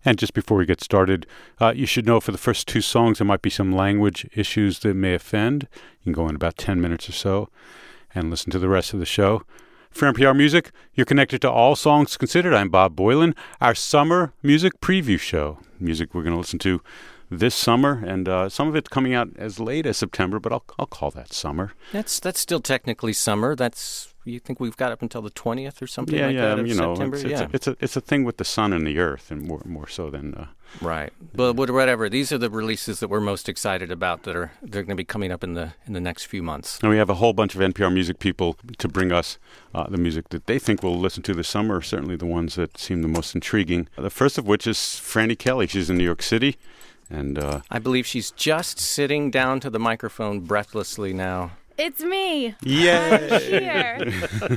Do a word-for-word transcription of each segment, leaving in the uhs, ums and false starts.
And just before we get started, uh, you should know for the first two songs, there might be some language issues that may offend. You can go in about ten minutes or so and listen to the rest of the show. For N P R Music, you're connected to All Songs Considered. I'm Bob Boilen, our summer music preview show. Music we're going to listen to this summer, and uh, some of it's coming out as late as September, but I'll I'll call that summer. That's that's still technically summer. That's you think we've got up until the twentieth or something yeah, like yeah, that of you know, September? It's, yeah, it's, a, it's a it's a thing with the sun and the earth, and more more so than uh, right. But whatever, these are the releases that we're most excited about that are they're going to be coming up in the in the next few months. And we have a whole bunch of N P R Music people to bring us uh, the music that they think we'll listen to this summer. Certainly the ones that seem the most intriguing. The first of which is Frannie Kelly. She's in New York City. And uh, I believe she's just sitting down to the microphone breathlessly now. It's me. Yeah. Here.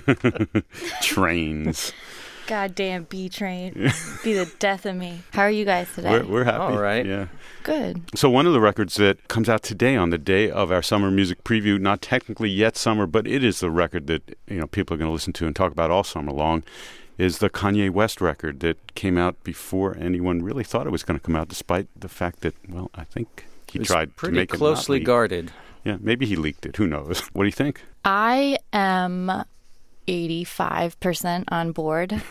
Trains. Goddamn B train. Be the death of me. How are you guys today? We're, we're happy. All right. Yeah. Good. So one of the records that comes out today on the day of our summer music preview, not technically yet summer, but it is the record that you know people are going to listen to and talk about all summer long, is the Kanye West record that came out before anyone really thought it was going to come out, despite the fact that, well, I think he It's tried pretty to make closely it not leak. guarded. Yeah, maybe he leaked it. Who knows? What do you think? I am eighty-five percent on board.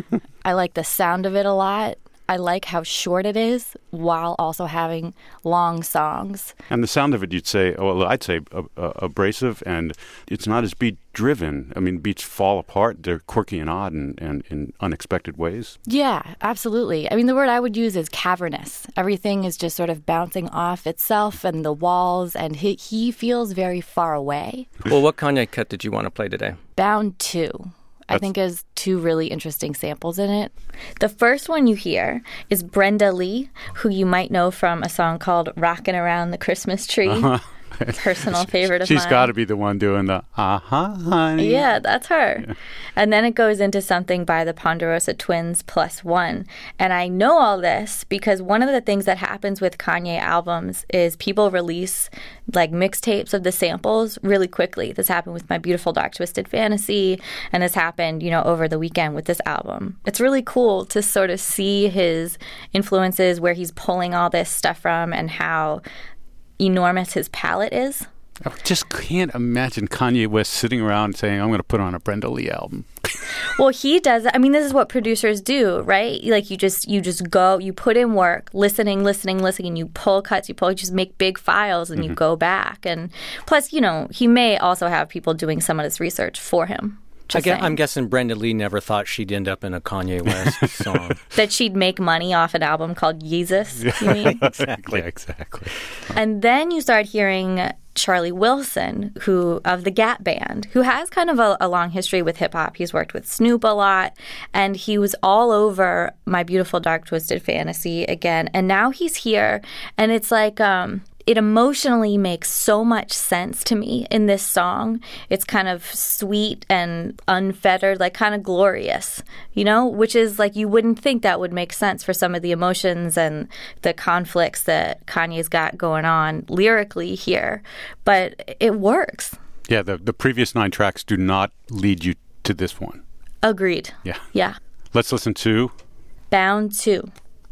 I like the sound of it a lot. I like how short it is while also having long songs. And the sound of it, you'd say, well, I'd say uh, uh, abrasive, and it's not as beat-driven. I mean, beats fall apart. They're quirky and odd and, and in unexpected ways. Yeah, absolutely. I mean, the word I would use is cavernous. Everything is just sort of bouncing off itself and the walls, and he, he feels very far away. Well, what Kanye cut did you want to play today? Bound two. I think has two really interesting samples in it. The first one you hear is Brenda Lee, who you might know from a song called Rockin' Around the Christmas Tree. Uh-huh. Personal favorite of She's mine. She's got to be the one doing the, uh-huh, honey. Yeah, that's her. Yeah. And then it goes into something by the Ponderosa Twins plus one. And I know all this because one of the things that happens with Kanye albums is people release like mixtapes of the samples really quickly. This happened with My Beautiful Dark Twisted Fantasy, and this happened, you know, over the weekend with this album. It's really cool to sort of see his influences, where he's pulling all this stuff from, and how enormous his palette is. I just can't imagine Kanye West sitting around saying, I'm going to put on a Brenda Lee album. Well, he does. I mean, this is what producers do, right? Like you just you just go, you put in work, listening, listening, listening, and you pull cuts, you pull, you just make big files, and mm-hmm. you go back. And plus, you know, he may also have people doing some of this research for him. I guess, I'm guessing Brenda Lee never thought she'd end up in a Kanye West song. That she'd make money off an album called Yeezus, you mean? Exactly, exactly. And then you start hearing Charlie Wilson, who of the Gap Band, who has kind of a, a long history with hip-hop. He's worked with Snoop a lot, and he was all over My Beautiful Dark Twisted Fantasy again. And now he's here, and it's like... um it emotionally makes so much sense to me in this song. It's kind of sweet and unfettered, like kind of glorious, you know, which is like you wouldn't think that would make sense for some of the emotions and the conflicts that Kanye's got going on lyrically here. But it works. Yeah, the, the previous nine tracks do not lead you to this one. Agreed. Yeah. Yeah. Let's listen to Bound two.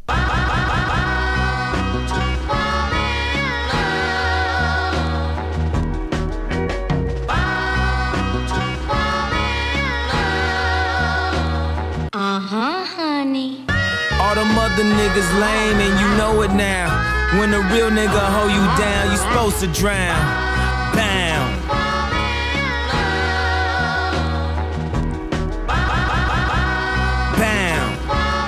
Uh-huh, honey. All them other niggas lame and you know it now. When a real nigga hold you down, you supposed to drown. Bound. Bound.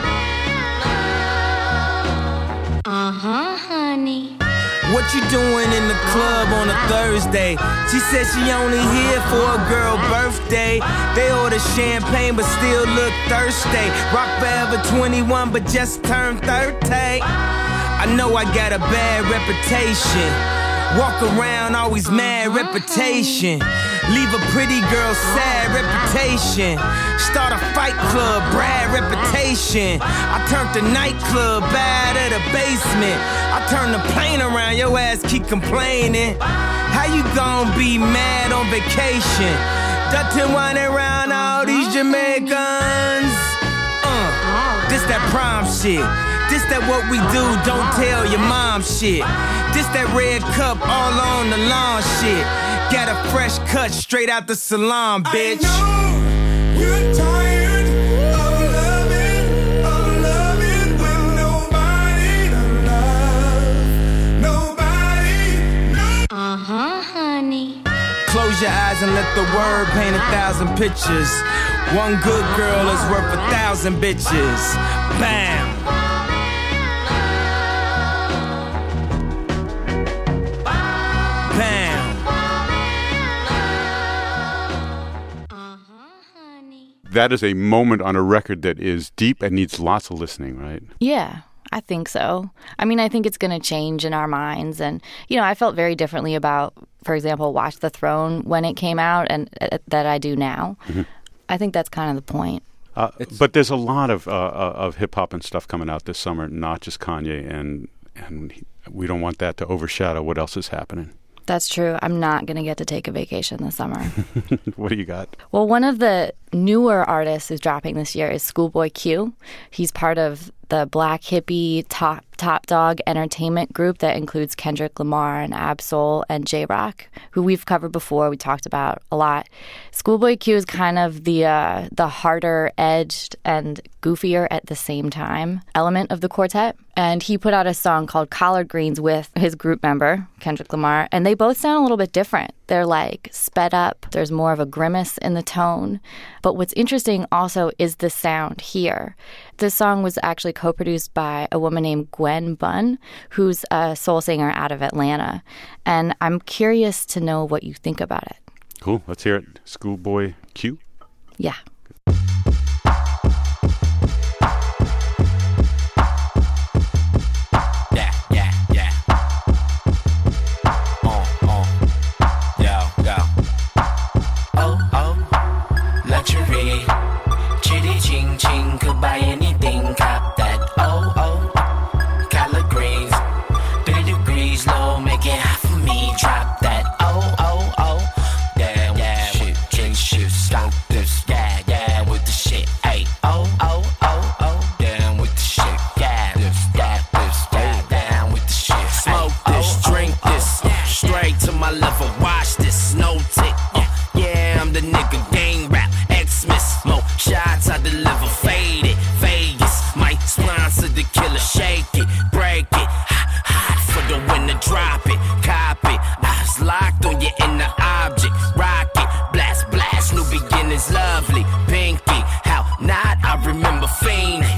Uh-huh, honey. What you doing in the club on a Thursday? She said she only here for a girl birthday. They order champagne but still look thirsty. Rock forever twenty-one but just turned thirty. I know I got a bad reputation. Walk around always mad reputation. Leave a pretty girl sad reputation. Start a fight club, Brad reputation. I turned the nightclub bad at a basement. I turned the plane around, your ass keep complaining. How you gon' be mad on vacation? Dutton whining around all these Jamaicans. Uh, this that prom shit. This that what we do, don't tell your mom shit. This that red cup all on the lawn shit. Got a fresh cut straight out the salon, bitch. I know you're tired of loving, of loving with nobody to love. Nobody, no. Uh-huh, honey. Close your eyes and let the word paint a thousand pictures. One good girl is worth a thousand bitches. Bam! That is a moment on a record that is deep and needs lots of listening, right? Yeah, I think so. I mean, I think it's going to change in our minds. And, you know, I felt very differently about, for example, Watch the Throne when it came out and uh, that I do now. Mm-hmm. I think that's kind of the point. Uh, but there's a lot of uh, of hip-hop and stuff coming out this summer, not just Kanye, and and we don't want that to overshadow what else is happening. That's true. I'm not going to get to take a vacation this summer. What do you got? Well, one of the newer artists who's dropping this year is Schoolboy Q. He's part of the Black Hippie Top Top Dog Entertainment group that includes Kendrick Lamar and Ab-Soul and J-Rock, who we've covered before. We talked about a lot. Schoolboy Q is kind of the uh, the harder edged and goofier at the same time element of the quartet. And he put out a song called Collard Greens with his group member, Kendrick Lamar, and they both sound a little bit different. They're like sped up. There's more of a grimace in the tone. But what's interesting also is the sound here. This song was actually co-produced by a woman named Gwen Bunn, who's a soul singer out of Atlanta. And I'm curious to know what you think about it. Cool. Let's hear it. Schoolboy Q? Yeah. Buy anything, cop that. Oh, oh. Collard greens, three degrees low, make it hot for me. Drop that. Oh, oh, oh. Damn, yeah, shit, drink shit, stop this. Yeah, yeah, with the shit. Hey, oh, oh, oh, oh. Damn with the shit. Yeah, this, yeah, this, yeah, down with the shit. Smoke this, drink this, straight to my level. Watch this, no tick. Yeah, I'm the nigga, gang rap, Xmas, mo shots I deliver. Faded, Vegas, might sponsor the killer. Shake it, break it, hot, hot for the winner. Drop it, cop it. Eyes locked on your inner object. Rock it, blast, blast. New beginnings, lovely. Pinky, how not? I remember fiending.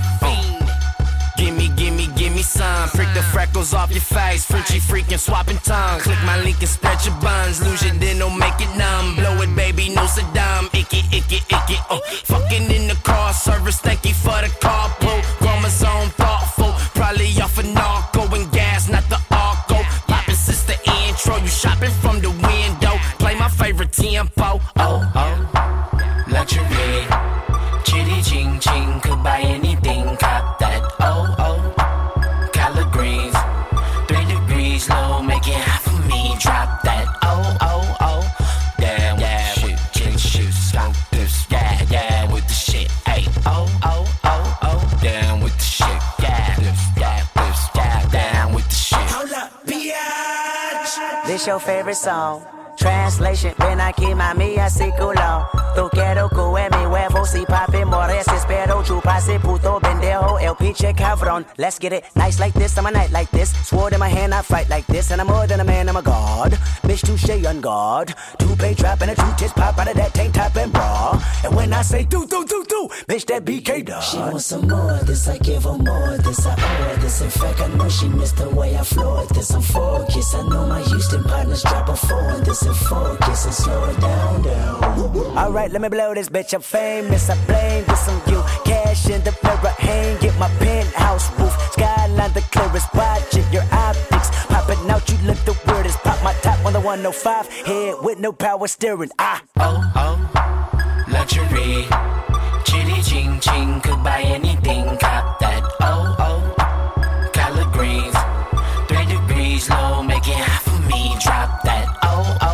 Gimme, gimme, gimme some. Prick the freckles off your face. Frenchy freaking swapping tongue. Click my link and spread your buns. Lose your then don't make it numb. Blow it, baby, no Saddam. Icky, icky, icky. Oh, fucking in the car service. Thank you for the carpool. Chromosome thoughtful. Probably off a narco and gas, not the arco. Poppin' sister intro. You shopping from the window. Play my favorite tempo. Oh, oh. Luxury. Chitty ching ching. Could buy anything. Cop that. Oh, oh. Collard greens. Three degrees low. Make it hot for me. Drop that. Oh, oh, oh. Damn, yeah, shit. Drink shit. Stop this. Yeah, yeah, with the shit. Hey, oh, oh, oh, oh. Down with the shit. Yeah, this, yeah, this, yeah, down with the shit. Hold up, biatch. This your favorite song. Translation, ven aquí mami así culo. Tú quiero que mi huevo si papi mores. Espero chupase puto pendejo el pinche cabrón. Let's get it nice like this, I'm a night like this. Sword in my hand, I fight like this. And I'm more than a man, I'm a god. Bitch, touche on guard. Two-pay trap and a two-tits pop out of that tank top and bra. And when I say do, do, do, do, bitch, that B K dog. She wants some more of this, I give her more of this. I owe her this. In fact, I know she missed the way I floored this. I'm focused, I know my Houston partners drop a four on this. Focus and slow it down, down. Alright, let me blow this bitch, I'm famous. I blame this on you. Cash in the mirror, hang, get my penthouse roof. Skyline the clearest, watching your optics. Popping out, you look the weirdest. Pop my top on the one oh five. Head with no power steering. Ah. Oh, oh. Luxury. Chitty ching ching. Could buy anything. Cop that. Oh, oh. Collard greens. Three degrees low. Make it hot for me. Drop that. Oh, oh.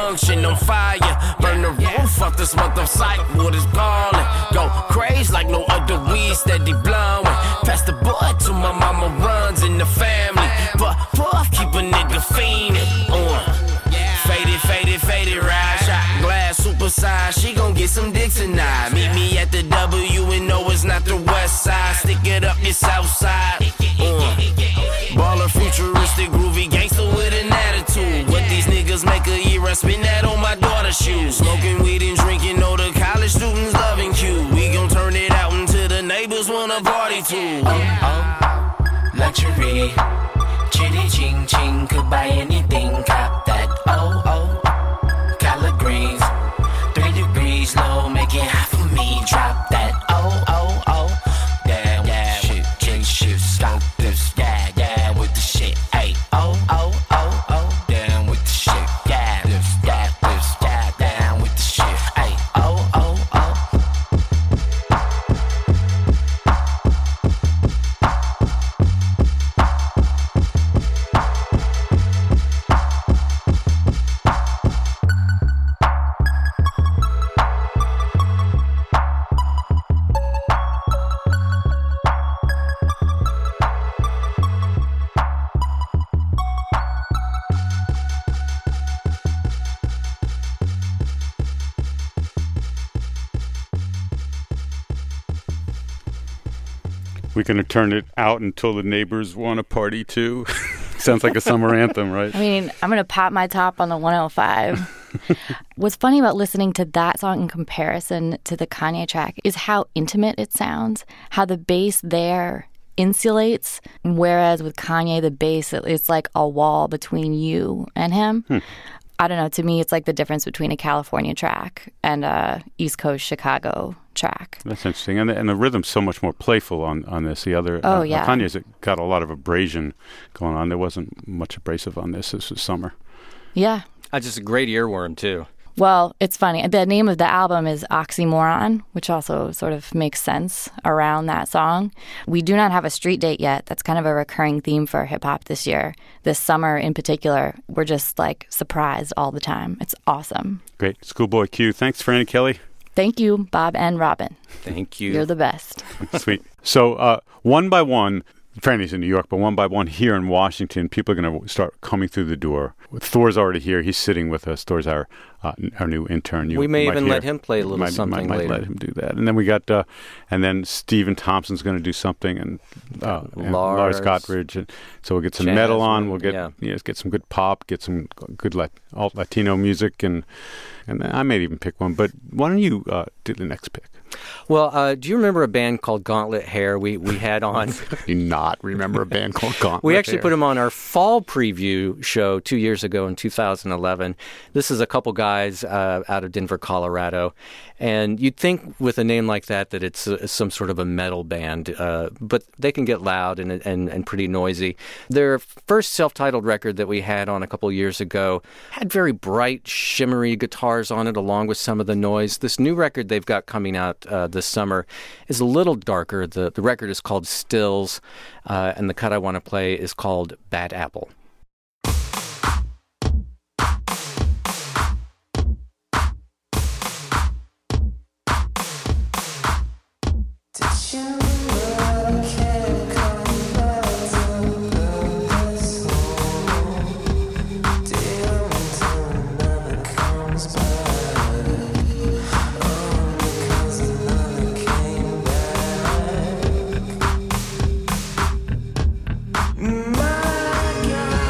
Junction on fire. Burn the roof off this mother site. Water's ballin'. Go crazy like no other weed steady blowin'. Pass the boy to my mama runs in the family. But puff keep a nigga fiendin'. Uh. Faded, faded, faded, ride. Shot glass, super size. She gon' get some dick tonight. Meet me at the W and no, it's not the west side. Stick it up your south side. Uh. Baller, futuristic, groovy gangster with an attitude. What these niggas make a year, I spend that on my daughter's shoes. Smoking weed and drinking, know the college students loving Q. We gon' turn it out until the neighbors wanna party too. Oh, oh, luxury. Chitty ching ching, could buy anything, cop that. Oh, oh, collard greens. Three degrees low, make it hot for me, drop that. Oh, oh, oh, damn, yeah, shit, shit, shit, stop this, yeah, yeah, with the shit, hey, oh, oh, oh, oh, down with the shit, yeah, this, yeah, this, yeah, down with the shit, hey, oh, oh, oh. We're going to turn it out until the neighbors want to party too. Sounds like a summer anthem, right? I mean, I'm going to pop my top on the one oh five. What's funny about listening to that song in comparison to the Kanye track is how intimate it sounds, how the bass there insulates, whereas with Kanye, the bass, it's like a wall between you and him. Hmm. I don't know. To me, it's like the difference between a California track and a East Coast Chicago track. That's interesting. And the, and the rhythm's so much more playful on, on this. The other, oh, uh, yeah. Kanye's got a lot of abrasion going on. There wasn't much abrasive on this. This was summer. Yeah. Uh, just a great earworm, too. Well, it's funny. The name of the album is Oxymoron, which also sort of makes sense around that song. We do not have a street date yet. That's kind of a recurring theme for hip-hop this year. This summer in particular, we're just like surprised all the time. It's awesome. Great. Schoolboy Q. Thanks, Franny Kelly. Thank you, Bob and Robin. Thank you. You're the best. Sweet. So uh, one by one, Franny's in New York, but one by one here in Washington, people are going to start coming through the door. Thor's already here. He's sitting with us. Thor's our uh, our new intern. You we may even hear. let him play a little might, something might, later. Might let him do that. And then we got, uh, and then Stephen Thompson's going to do something, and, uh, and Lars, Lars Gottridge. And so we'll get some Jasmine, metal on. We'll get yeah. you know, get some good pop, get some good Lat- alt Latino music, and and I may even pick one. But why don't you uh, do the next pick? Well, uh, do you remember a band called Gauntlet Hair we, we had on? Do you not remember a band called Gauntlet We actually Hair? put them on our fall preview show two years ago in two thousand eleven. This is a couple guys uh, out of Denver, Colorado. And you'd think with a name like that that it's uh, some sort of a metal band, uh, but they can get loud and, and, and pretty noisy. Their first self-titled record that we had on a couple years ago had very bright, shimmery guitars on it along with some of the noise. This new record they've got coming out uh, this summer is a little darker. The, the record is called Stills, uh, and the cut I want to play is called Bad Apple. My God.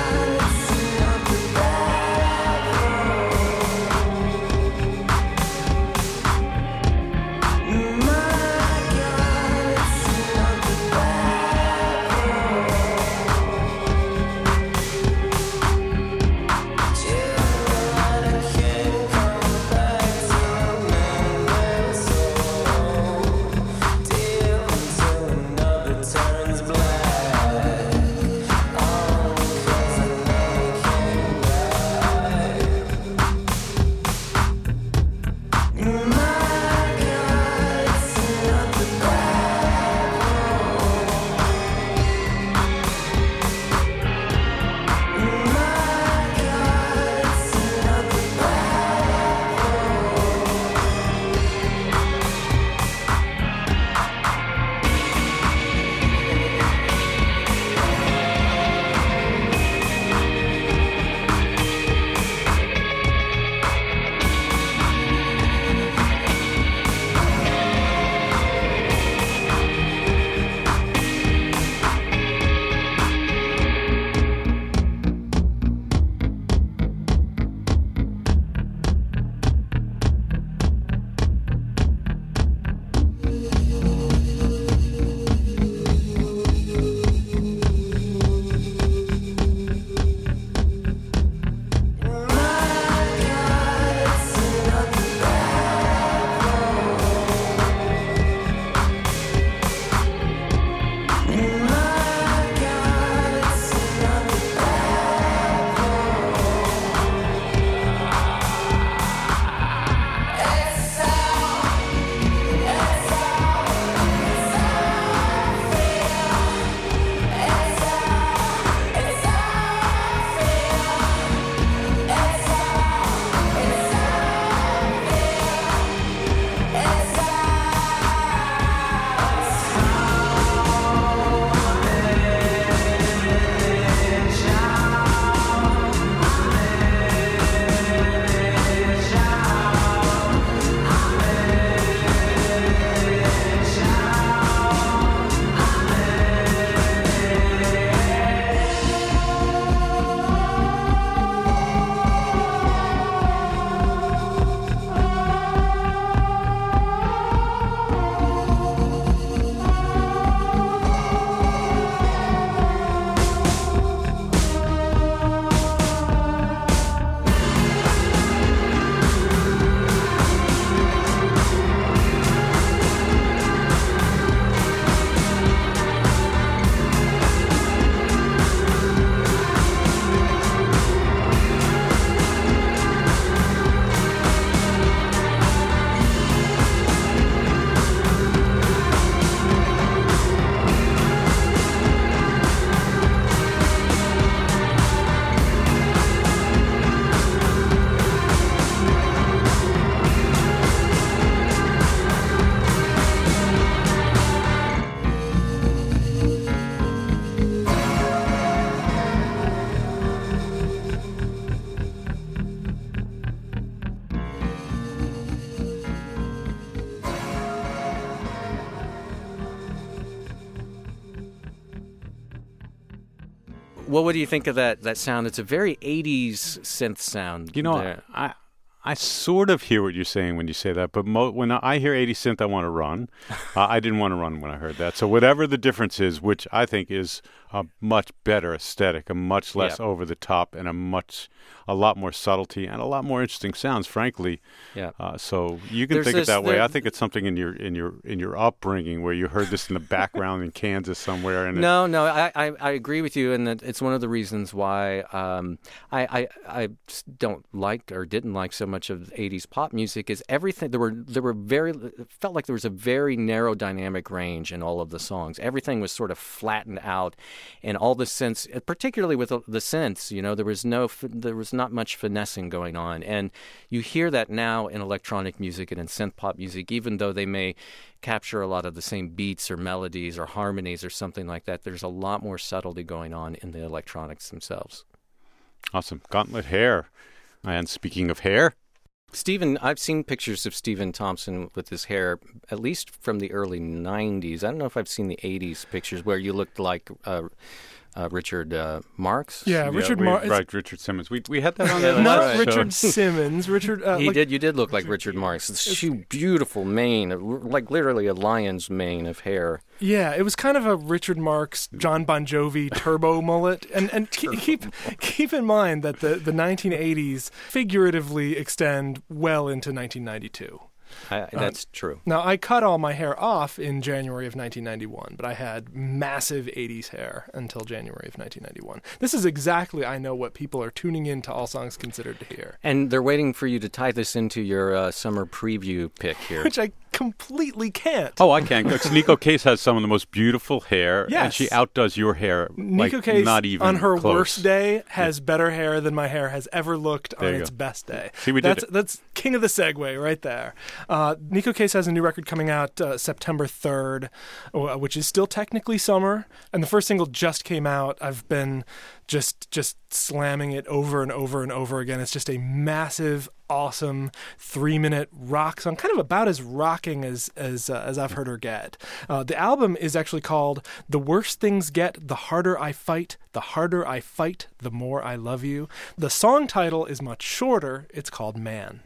Well, what do you think of that that sound? It's a very eighties synth sound. You know, there. I I sort of hear what you're saying when you say that, but mo- when I hear eighties synth, I want to run. uh, I didn't want to run when I heard that. So whatever the difference is, which I think is a much better aesthetic, a much less Yeah. over the top, and a much a lot more subtlety and a lot more interesting sounds, frankly. Yeah. Uh, so you can There's think this- it that way. there- I think it's something in your in your in your upbringing where you heard this in the background in Kansas somewhere. And it, No, no, I, I, I agree with you, and that it's one of the reasons why um, I, I I just don't like or didn't like so much of eighties pop music. Is everything there were there were very it felt like there was a very narrow dynamic range in all of the songs. Everything was sort of flattened out, and all the synths, particularly with the, the synths, you know, there was no there was not much finessing going on, and you hear that now in electronic music and in synth pop music, even though they may capture a lot of the same beats or melodies or harmonies or something like that. There's a lot more subtlety going on in the electronics themselves. Awesome. Gauntlet hair. And speaking of hair, Stephen, I've seen pictures of Stephen Thompson with his hair, at least from the early nineties. I don't know if I've seen the eighties pictures where you looked like uh, uh, Richard uh, Marx. Yeah, Richard we, Marx. right, Richard Simmons. We we had that on Yeah, the that's Not right. Richard Simmons. Richard. Uh, He like, did. You did look like Richard Marx. This huge, beautiful mane, like literally a lion's mane of hair. Yeah, it was kind of a Richard Marx, John Bon Jovi turbo mullet, and and keep keep, keep in mind that the, the nineteen eighties figuratively extend well into nineteen ninety-two. I, that's true. Now, I cut all my hair off in January of nineteen ninety-one, but I had massive eighties hair until January of nineteen ninety-one. This is exactly, I know, what people are tuning in to All Songs Considered to hear, And they're waiting for you to tie this into your uh, summer preview pick here. which I completely can't. Oh, I can. Because Nico Case has some of the most beautiful hair, and Yes. she outdoes your hair. Nico like, Case, not even on her close. worst day, has better hair than my hair has ever looked There on you its go. best day. See, we did that's, it. That's king of the segue right there. Uh, Nico Case has a new record coming out uh, September third, uh, which is still technically summer, and the first single just came out. I've been just just slamming it over and over and over again. It's just a massive, awesome three-minute rock song, kind of about as rocking as as uh, as I've heard her get. Uh, the album is actually called "The Worse Things Get, the Harder I Fight. The Harder I Fight, the More I Love You." The song title is much shorter. It's called "Man."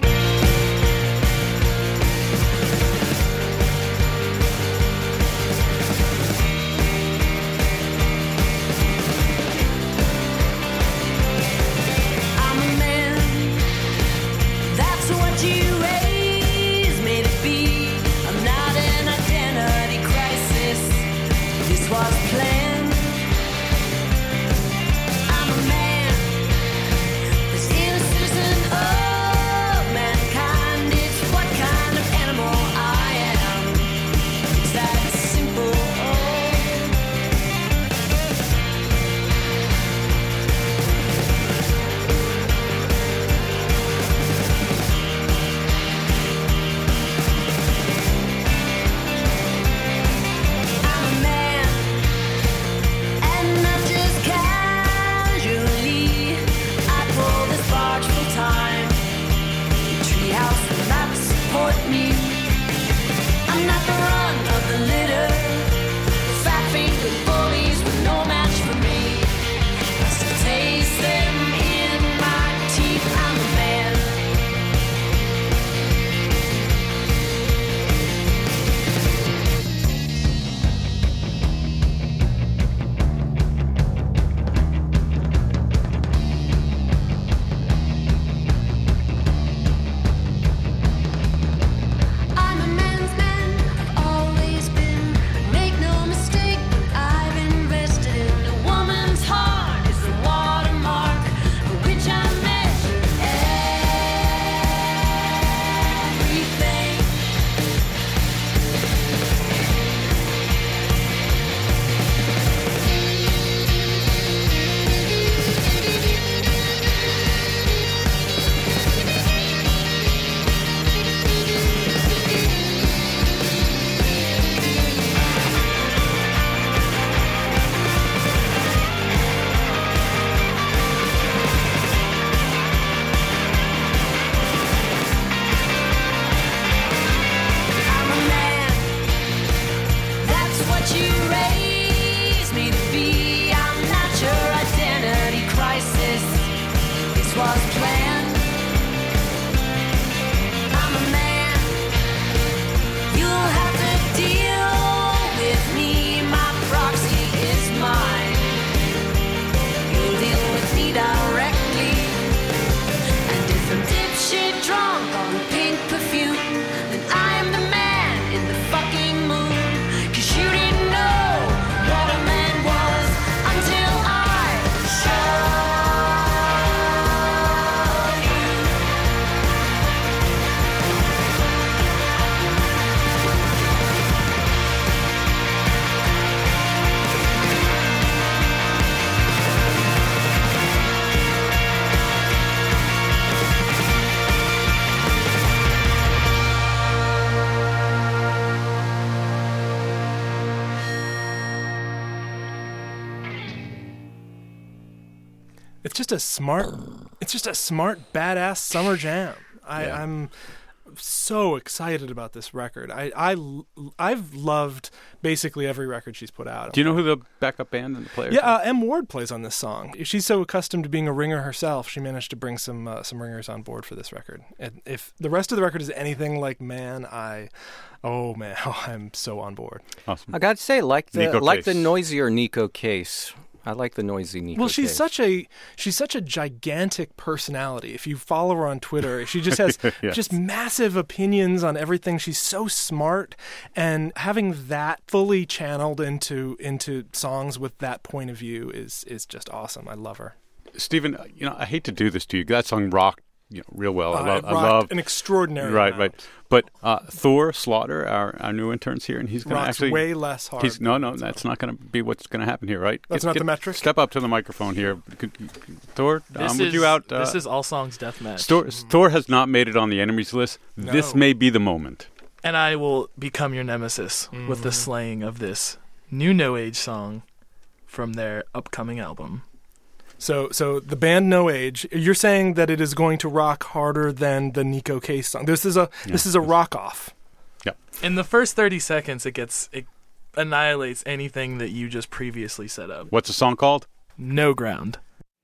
I'm a man, that's what you raised me to be. I'm not an identity crisis, this was planned. I'm a man, the still citizen of mankind. It's what kind of animal I am. It's that simple. I'm a man, and not just casually. I pull this barge full time. The treehouse will not support me. I'm not the run of the litter. Fat fingered bullies were no match for me. I still taste them in my teeth. I'm a man. drunk on pink perfume, then I am the man in the fucking moon. 'Cause you didn't know what a man was until I showed you. It's just a smart, it's just a smart, badass summer jam. I, Yeah. I'm so excited about this record. I, I, I've loved basically every record she's put out. Do you know who the backup band and the players? Yeah, are? uh, M. Ward plays on this song. She's so accustomed to being a ringer herself, she managed to bring some uh, some ringers on board for this record. And if the rest of the record is anything like Man, I, oh man, I'm so on board. Awesome. I got to say, like the Nico like the Case. noisier Nico Case. I like the noisy Nico Well, she's Case. such a she's such a gigantic personality. If you follow her on Twitter, she just has Yes. just massive opinions on everything. She's so smart, and having that fully channeled into into songs with that point of view is is just awesome. I love her. Stephen, you know, I hate to do this to you. That song rocked, you know, real well. I Uh, love. it I rocked love an extraordinary Right, amount. right. But uh, Thor Slaughter, our, our new intern's here, and he's going to Rocks actually way less hard. He's no, no. That's not going to be what's going to happen here, right? That's not the metric? Step up to the microphone here, Could- Thor. This Um, would is you out? Uh, this is all songs deathmatch, Thor, Thor has not made it on the enemies list. This No. may be the moment. and I will become your nemesis with the slaying of this new no age song from their upcoming album. So, so the band No Age. You're saying that it is going to rock harder than the Nico Case song. This is a this is a rock off. In the first thirty seconds, it gets it annihilates anything that you just previously set up. What's the song called? No ground.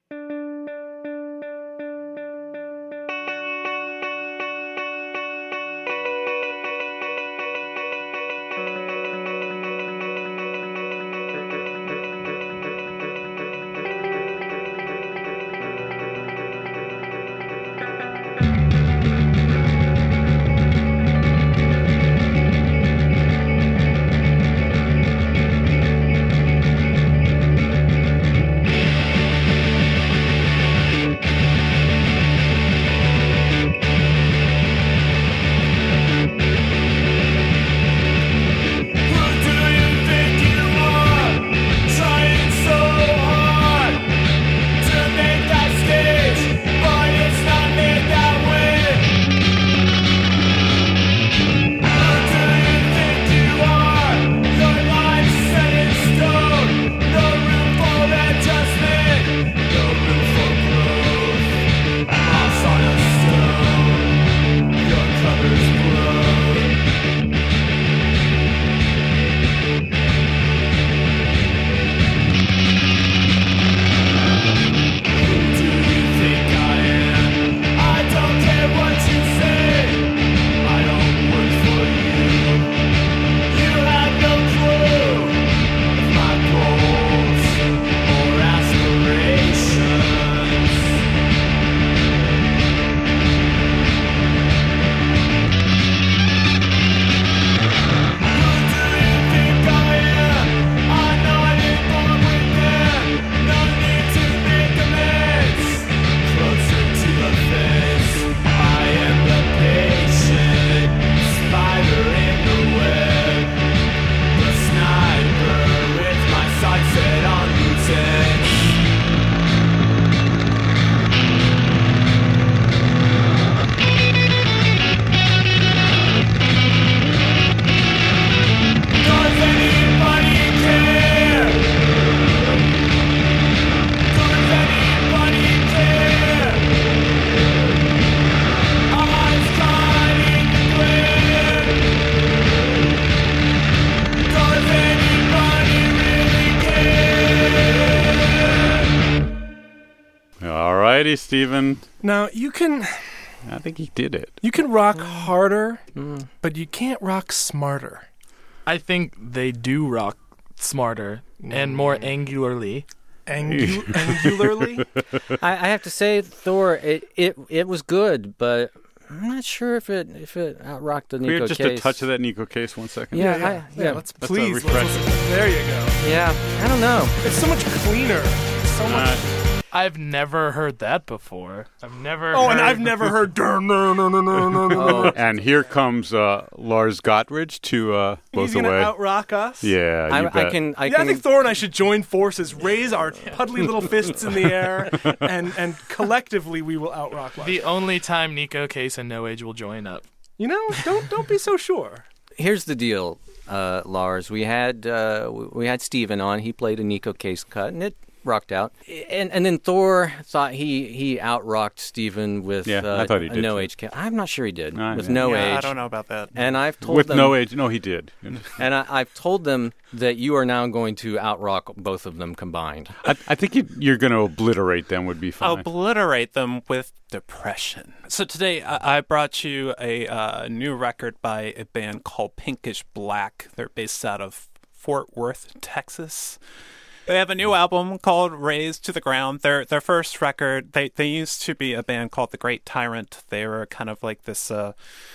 righty, Stephen. Now you can I think he did it. you can rock harder, but you can't rock smarter. I think they do rock smarter and more angularly. Angu- angularly? I, I have to say, Thor, it, it it was good, but I'm not sure if it if it outrocked the Can we Nico hear just Case. a touch of that Nico Case one second? Yeah, yeah, I- yeah. yeah. Let's That's a please. Let's refreshing. listen. There you go. Yeah, I don't know. It's so much cleaner. So much. Uh, I've never heard that before. I've never. Oh, heard... and I've never heard. No, no, no, no, no, no, no. and here comes uh, Lars Gottridge to uh, Both He's gonna Away. outrock us. Yeah, you I, bet. I can. I yeah, can. I think Thor and I should join forces, raise our puddly little fists in the air, and and collectively we will outrock Lars. The only time Nico Case and No Age will join up. You know, don't don't be so sure. Here's the deal, uh, Lars. We had uh, we had Steven on. He played a Nico Case cut, and it rocked out. And and then Thor thought he he outrocked Steven with Yeah, uh, I thought he a did, No too. Age cut. I'm not sure he did Ah, with yeah. No yeah, Age. I don't know about that. And I've told With them, No Age. No, he did. and I, I've told them that you are now going to outrock both of them combined. I, I think you, you're going to obliterate them would be fine. Obliterate them with depression. So today I, I brought you a uh, new record by a band called Pinkish Black. They're based out of Fort Worth, Texas. They have a new album called Razed to the Ground. Their their first record, they, they used to be a band called The Great Tyrant. They were kind of like this uh,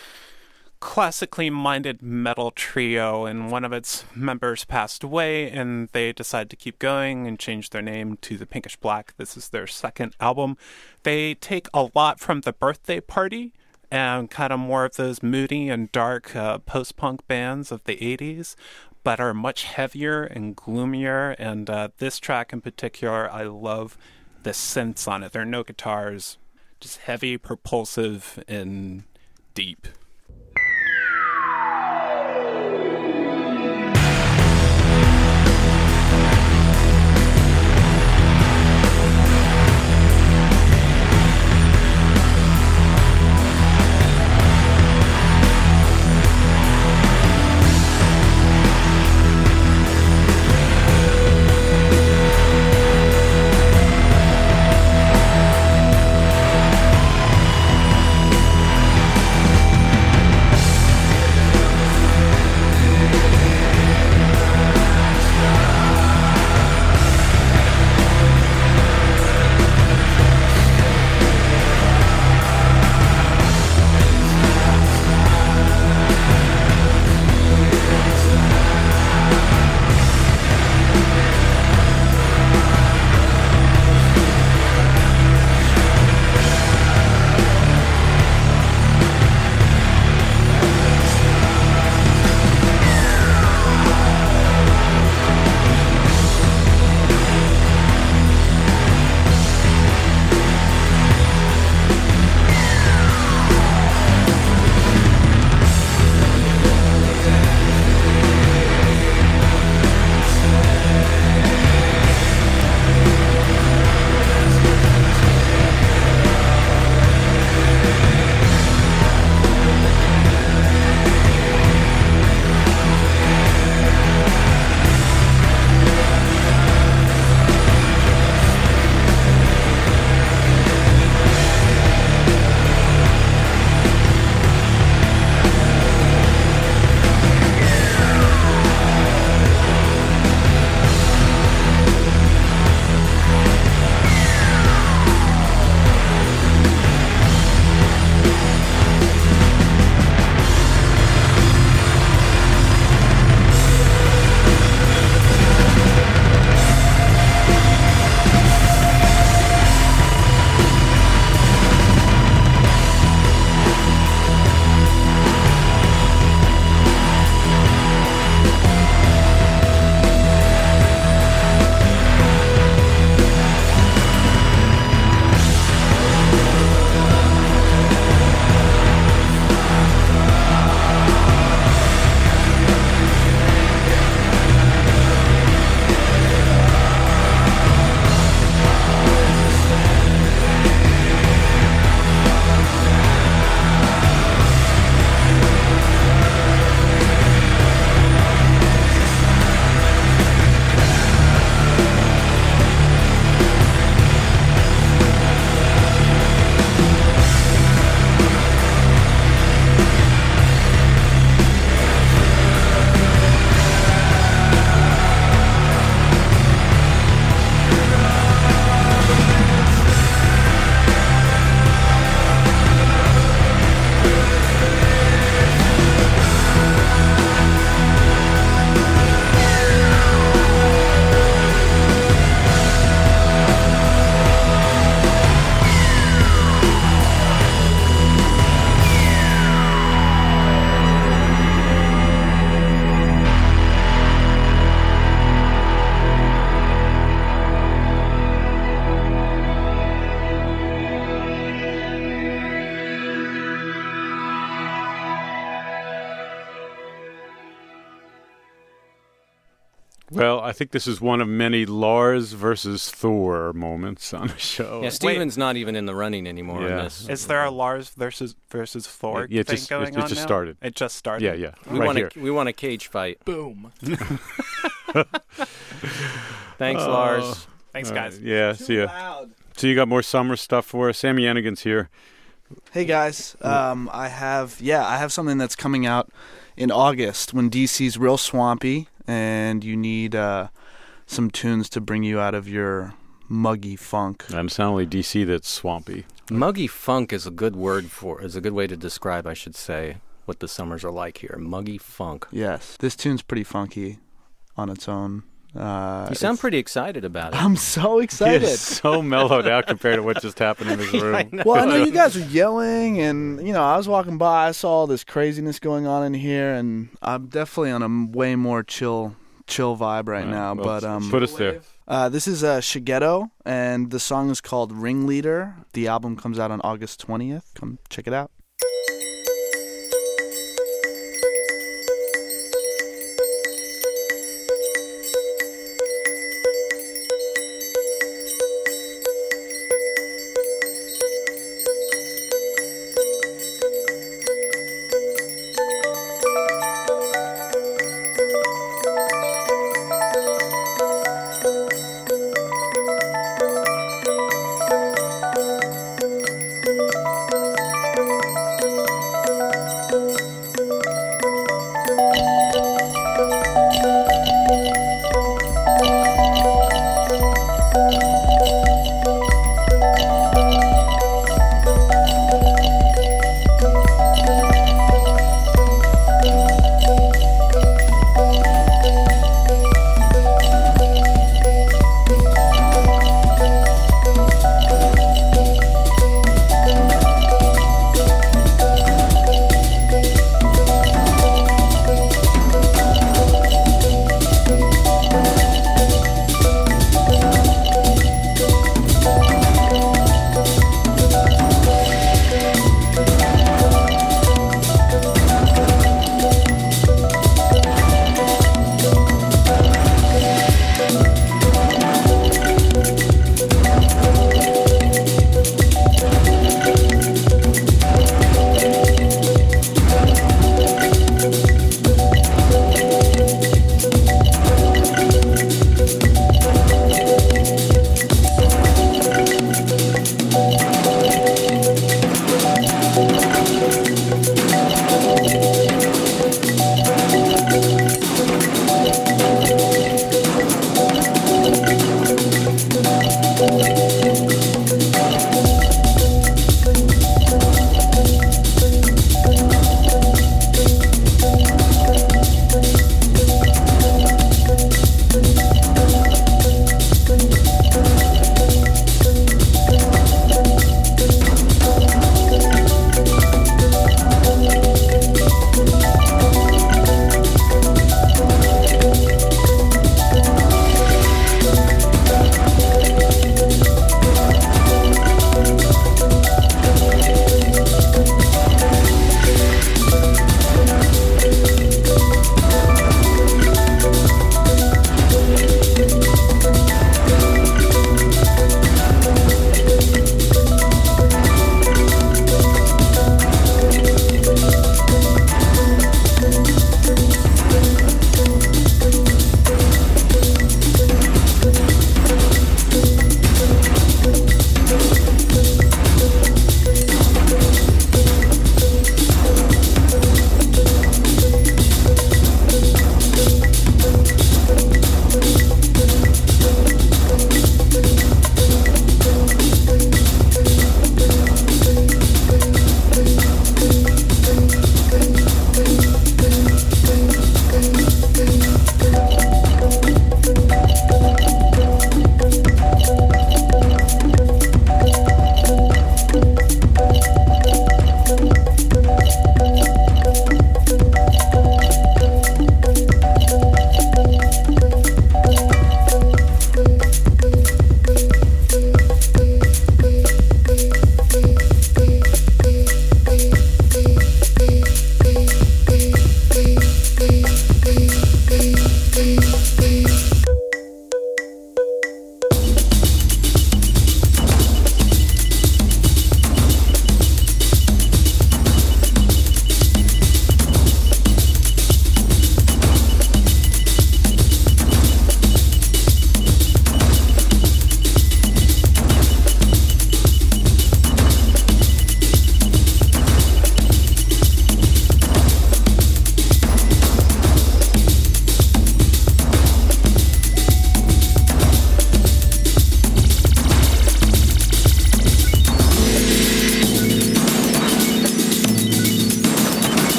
classically minded metal trio, and one of its members passed away, and they decided to keep going and change their name to the Pinkish Black. This is their second album. They take a lot from The Birthday Party and kind of more of those moody and dark uh, post-punk bands of the eighties, but are much heavier and gloomier. And uh, this track in particular, I love the synths on it. There are no guitars, just heavy, propulsive, and deep. Thank Well, I think this is one of many Lars versus Thor moments on the show. Yeah, Steven's not even in the running anymore in Yeah. this. Is there a Lars versus versus Thor Yeah, it thing just- going it- it on just now? started. It just started. Yeah, yeah. We right want here. a we want a cage fight. Boom. Thanks, Oh. Lars. Thanks, All guys. right, Yeah, see ya. So you got more summer stuff for us. Sammy Enigan's here. Hey guys, um, I have yeah, I have something that's coming out in August when D C's real swampy and you need uh, some tunes to bring you out of your muggy funk. And it's not only D C that's swampy. Muggy funk is a good word for is a good way to describe, I should say, what the summers are like here. Muggy funk. Yes, this tune's pretty funky on its own. Uh, You sound it's- pretty excited about it. I'm so excited. It's so mellowed out compared to what just happened in this room. Well, I know you guys were yelling, and you know, I was walking by, I saw all this craziness going on in here, and I'm definitely on a way more chill, chill vibe right Uh, now. well, but um, put us there. Uh, this is uh, Shigeto, and the song is called Ringleader. The album comes out on August twentieth. Come check it out.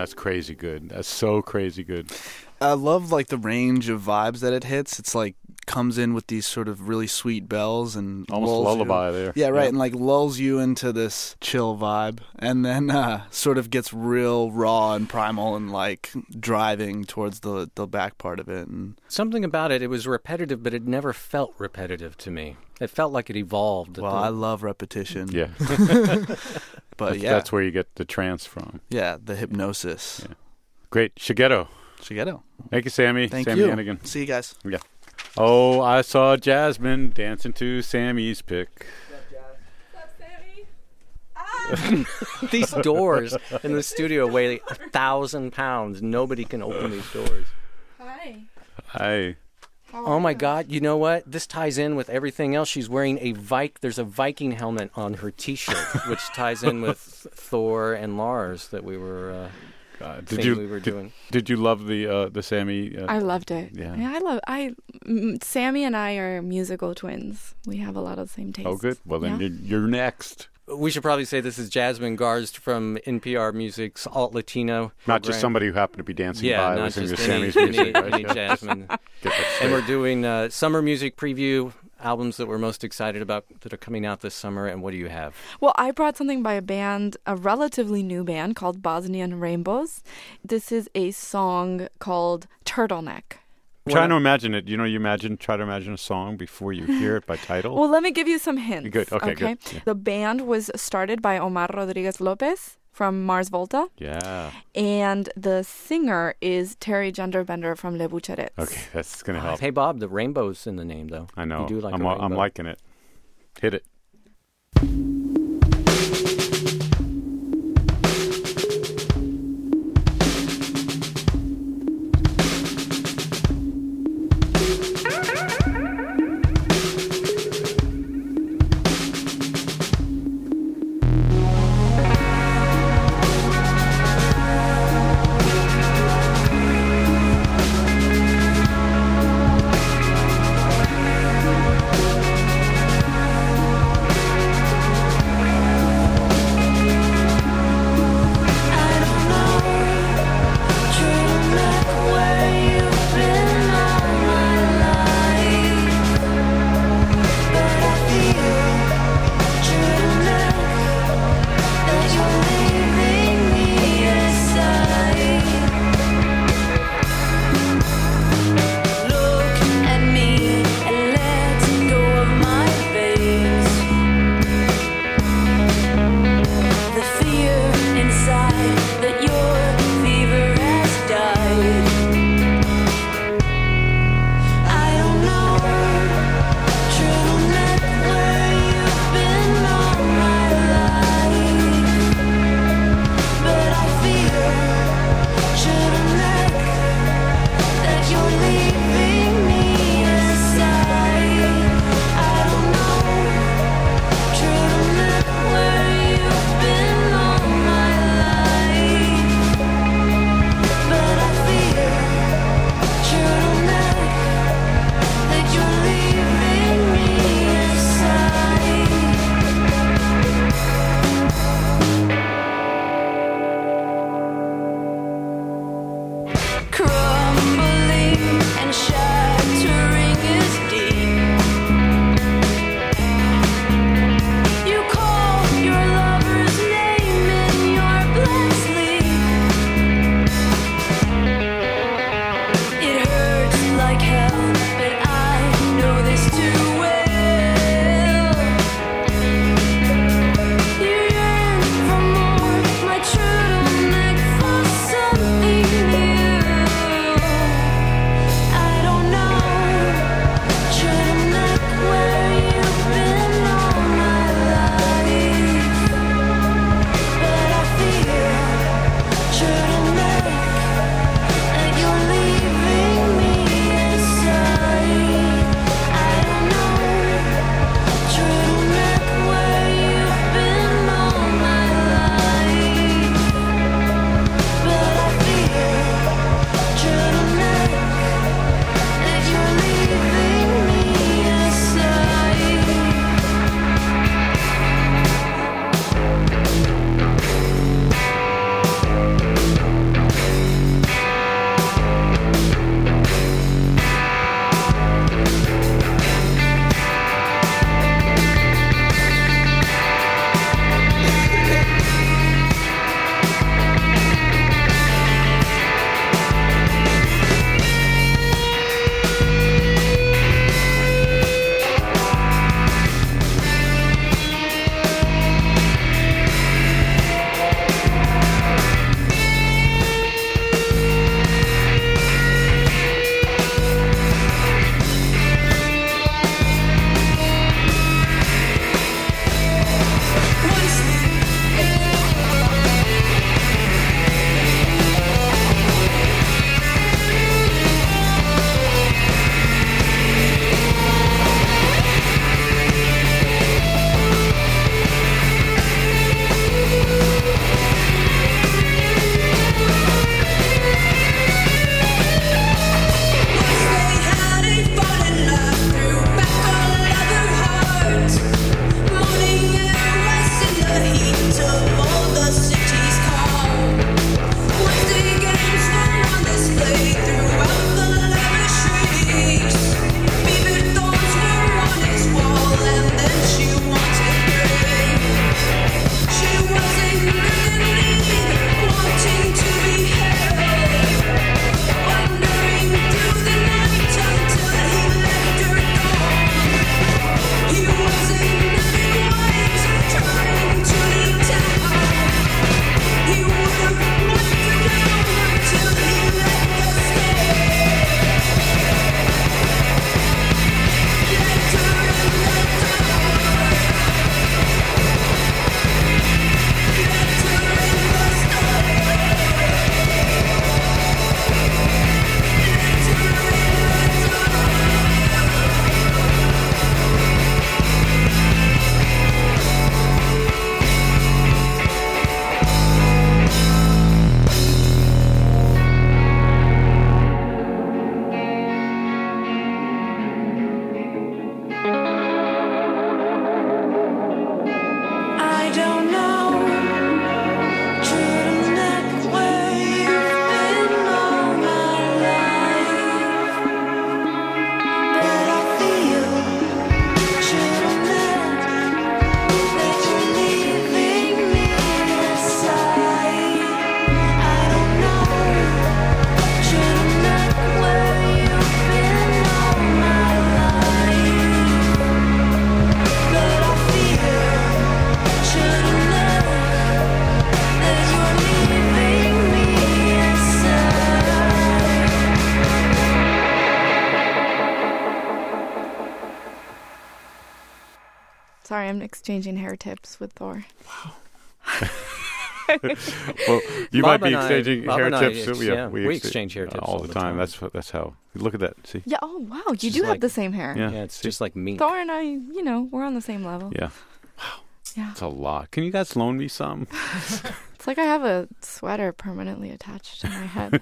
That's crazy good. That's so crazy good. I love like the range of vibes that it hits. It's like comes in with these sort of really sweet bells and almost lulls lullaby you. there. Yeah, right, Yeah. and like lulls you into this chill vibe, and then uh, sort of gets real raw and primal and like driving towards the the back part of it. And Something about it, it was repetitive, but it never felt repetitive to me. It felt like it evolved. well, I love repetition. Yeah. But that's, yeah, that's where you get the trance from. yeah, the hypnosis. Yeah. Great. Shigeto. Shigeto. Thank you, Sammy. Thank Sammy you. Hannigan. See you guys. Yeah. Oh, I saw Jasmine dancing to Sammy's pick. These doors in the studio weigh a thousand pounds. Nobody can open these doors. Hi. Hi. Oh my God! You know what? This ties in with everything else. She's wearing a Viking. There's a Viking helmet on her T-shirt, which ties in with Thor and Lars that we were. Uh, God. thing Did you we were did, doing. did you love the uh, the Sammy? Uh, I loved it. Yeah. I love. I m- Sammy and I are musical twins. We have a lot of the same tastes. Oh, good. Well, then Yeah. you're, you're next. We should probably say this is Jasmine Garst from N P R Music's Alt Latino. Not just program. somebody who happened to be dancing Yeah, by not listening to just any, Sammy's any, music. right? any Yeah. Jasmine. Get that And straight. we're doing uh, summer music preview albums that we're most excited about that are coming out this summer. And what do you have? Well, I brought something by a band, a relatively new band called Bosnian Rainbows. This is a song called Turtleneck. I'm trying to imagine it. You know, you imagine, try to imagine a song before you hear it by title. Well, let me give you some hints. Good. Okay, good. Yeah. The band was started by Omar Rodriguez Lopez from Mars Volta. Yeah. And the singer is Terry Genderbender from Le Boucherettes. Okay, that's going to help. Hey, Bob, the rainbow's in the name, though. I know. You do like I'm, a I'm rainbow. liking it. Hit it. Thank sorry, I'm exchanging hair tips with Thor. Well, you Bob might be and I- exchanging Bob hair and I tips. ex- yeah, yeah, we exchange hair tips all all the the time. time. That's what. That's how. Look at that. See. Yeah. Oh wow, you Just do have like- the same hair. Yeah. Yeah, it's just like me. Thor and I, you know, we're on the same level. Yeah. Yeah. That's a lot. Can you guys loan me some? It's like I have a sweater permanently attached to my head.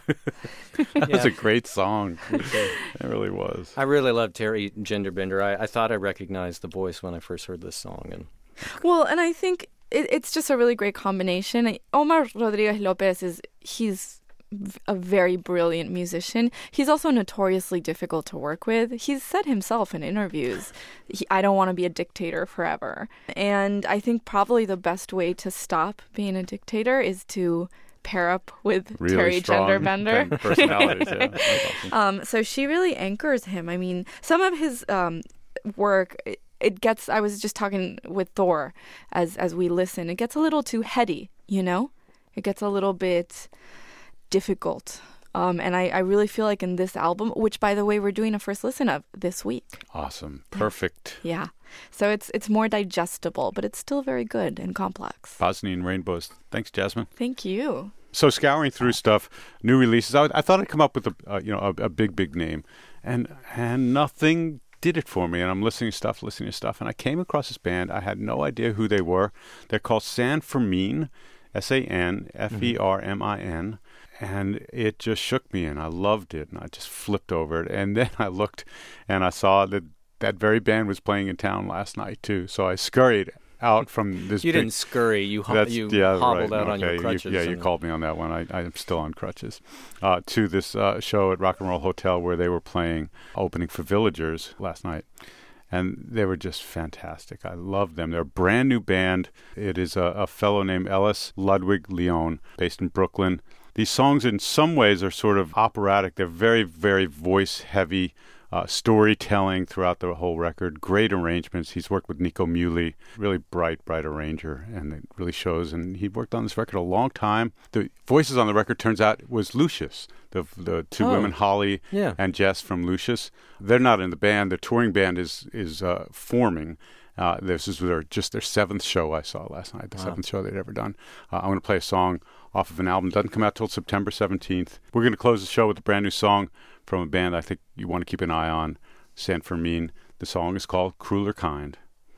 That's a great song. It really was. I really love Terry Genderbender. I, I thought I recognized the voice when I first heard this song, and Well, and I think it, it's just a really great combination. Omar Rodriguez Lopez is he's v- a very brilliant musician. He's also notoriously difficult to work with. He's said himself in interviews, he, I don't want to be a dictator forever. And I think probably the best way to stop being a dictator is to pair up with Really Terry strong Genderbender. pen- personalities, yeah. That's awesome. Um, so she really anchors him. I mean, some of his um, work, it, it gets, I was just talking with Thor as, as we listen, it gets a little too heady, you know? It gets a little bit difficult. Um, and I, I really feel like in this album, which, by the way, we're doing a first listen of this week. Awesome. Perfect. Yeah. So it's it's more digestible, but it's still very good and complex. Bosnian Rainbows. Thanks, Jasmine. Thank you. So scouring through stuff, new releases, I, I thought I'd come up with a uh, you know a, a big big name, and and nothing did it for me. And I'm listening to stuff, listening to stuff, and I came across this band. I had no idea who they were. They're called San Fermin, S A N F E R M I N, and it just shook me, and I loved it, and I just flipped over it. And then I looked, and I saw that that very band was playing in town last night too. So I scurried out from this. You big, didn't scurry. You ho- That's- you yeah, hobbled right, out on your okay, you- crutches. yeah, you and- called me on that one. I, I am still on crutches. Uh, to this uh, show at Rock and Roll Hotel where they were playing, opening for Villagers last night. And they were just fantastic. I love them. They're a brand new band. It is a, a fellow named Ellis Ludwig Leon, based in Brooklyn. These songs in some ways are sort of operatic. They're very, very voice heavy. Uh, storytelling throughout the whole record. Great arrangements. He's worked with Nico Muhly, really bright, bright arranger, and it really shows. And he worked on this record a long time. The voices on the record, turns out, was Lucius, the the two Oh. women, Holly Yeah. and Jess from Lucius. They're not in the band. The touring band is is uh, forming. Uh, this is their just their seventh show I saw last night, the Wow. seventh show they'd ever done. Uh, I'm going to play a song off of an album. Doesn't come out till September seventeenth. We're going to close the show with a brand new song from a band I think you want to keep an eye on, San Fermin. The song is called Crueler Kind.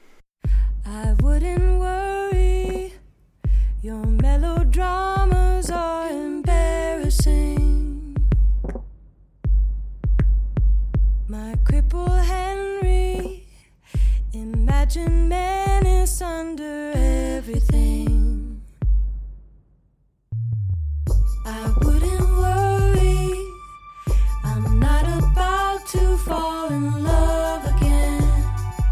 I wouldn't worry. Your melodramas are embarrassing. My cripple Henry, imagine menace under everything. I wouldn't worry. I'm not about to fall in love again.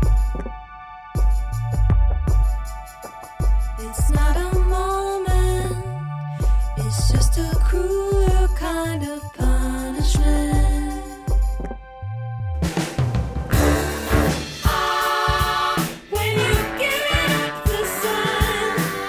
It's not a moment, it's just a crueler kind of punishment. Ah, when you give it up the sun,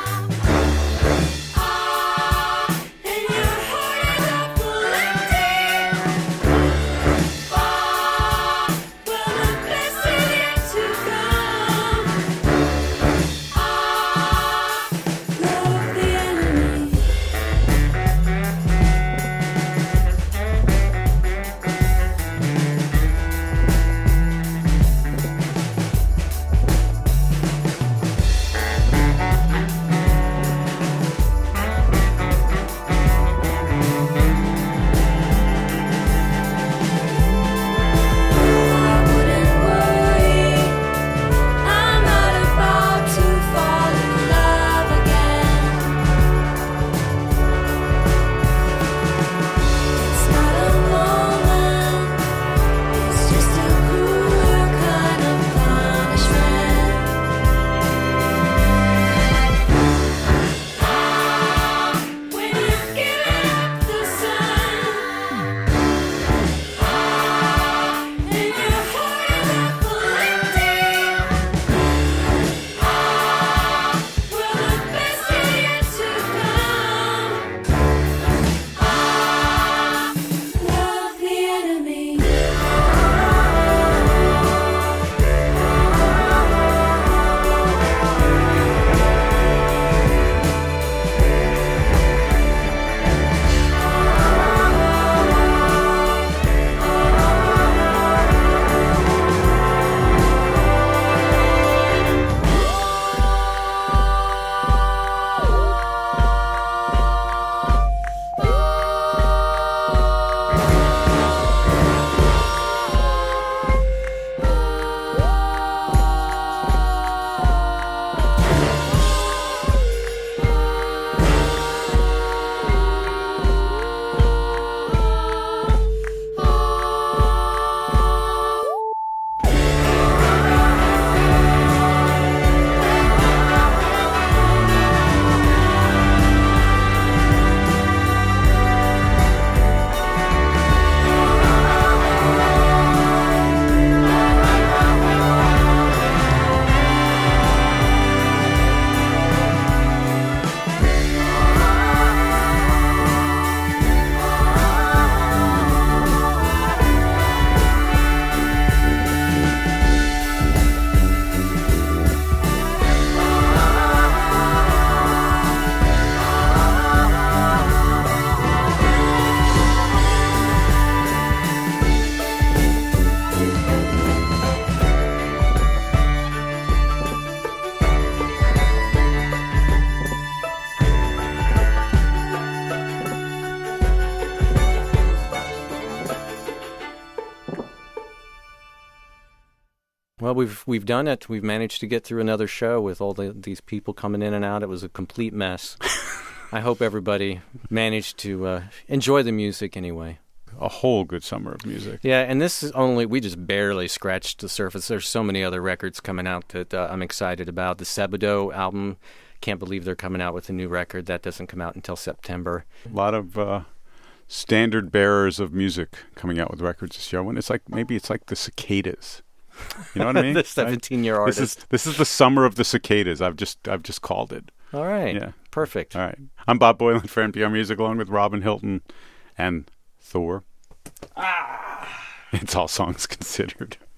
Well, we've we've done it. We've managed to get through another show with all the, these people coming in and out. It was a complete mess. I hope everybody managed to uh, enjoy the music anyway. A whole good summer of music. Yeah, and this is only, we just barely scratched the surface. There's so many other records coming out that uh, I'm excited about. The Sebadoh album, can't believe they're coming out with a new record. That doesn't come out until September. A lot of uh, standard bearers of music coming out with records this year. When it's like, maybe it's like the Cicadas. You know what I mean? The seventeen-year artist. This is, this is the summer of the Cicadas. I've just I've just called it. All right. Yeah. Perfect. All right. I'm Bob Boilen for N P R Music, along with Robin Hilton and Thor. Ah. It's All Songs Considered.